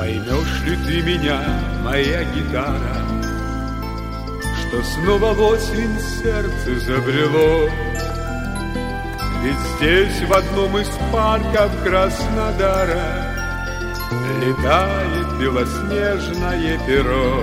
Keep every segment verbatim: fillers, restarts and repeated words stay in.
Поймешь ли ты меня, моя гитара, что снова в осень сердце забрело? Ведь здесь, в одном из парков Краснодара, летает белоснежное перо.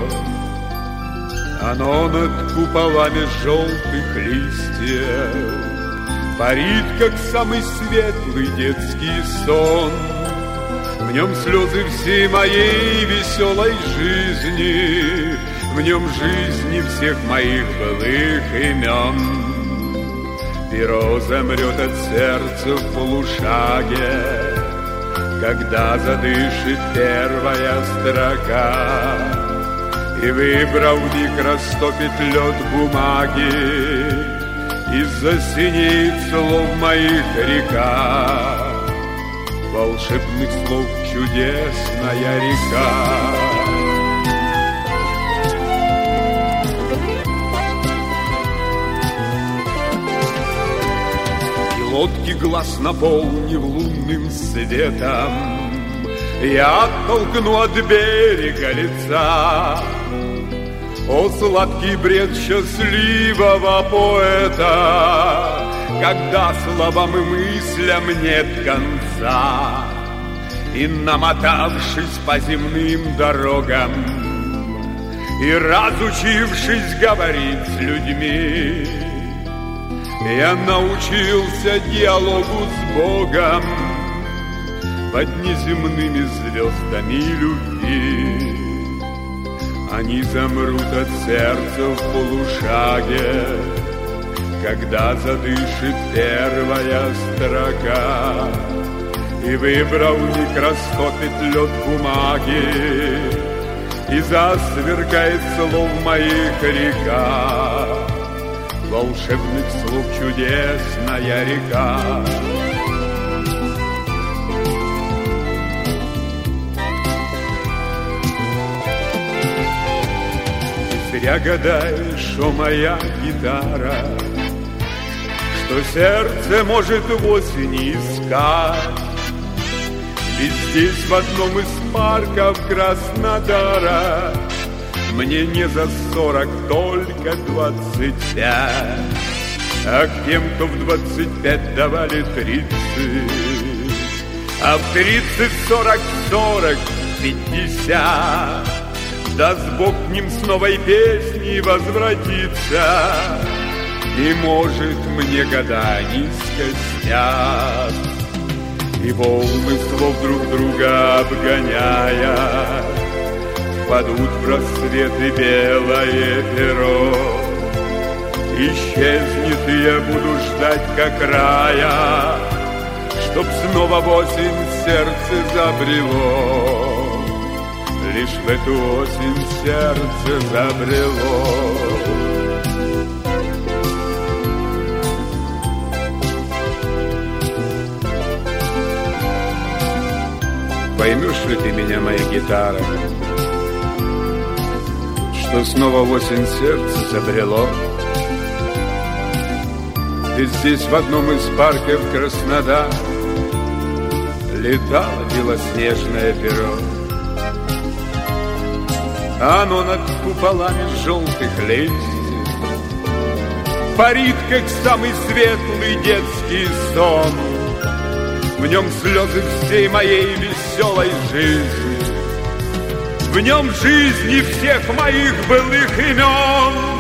Оно над куполами желтых листьев парит, как самый светлый детский сон. В нем слезы всей моей веселой жизни, в нем жизни всех моих былых имен. Перо замрет от сердца в полушаге, когда задышит первая строка, и выбравник растопит лед бумаги, и засинеет слов моих река, волшебных слов чудесная река. Лодки глаз наполнив лунным светом, я оттолкну от берега лица. О, сладкий бред счастливого поэта, когда словам и мыслям нет конца. И намотавшись по земным дорогам, и разучившись говорить с людьми, я научился диалогу с Богом под неземными звездами любви. Они замрут от сердца в полушаге, когда задышит первая строка, и выбравник растопит лед бумаги, и засверкает слов моих река, волшебных слов чудесная река. И зря гадаешь, о моя гитара, что сердце может в осени искать. Ведь здесь, в одном из парков Краснодара, мне не за сорок, только двадцать пять. А к тем, кто в двадцать пять давали тридцать, а в тридцать, сорок, сорок, пятьдесят, даст Бог к ним с новой песней возвратиться. И, может, мне года не скостят, и волны слов друг друга обгоняя падут в просветы белое перо. Исчезнет, и я буду ждать как рая, чтоб снова в осень сердце забрело. Лишь в эту осень сердце забрело. Поймешь ли ты меня, моя гитара, что снова в осень сердце забрело? И здесь, в одном из парков Краснодар, летало белоснежное перо. Оно над куполами желтых листьев парит, как самый светлый детский сон. В нем слезы всей моей веселой жизни, в нем жизни всех моих былых имен.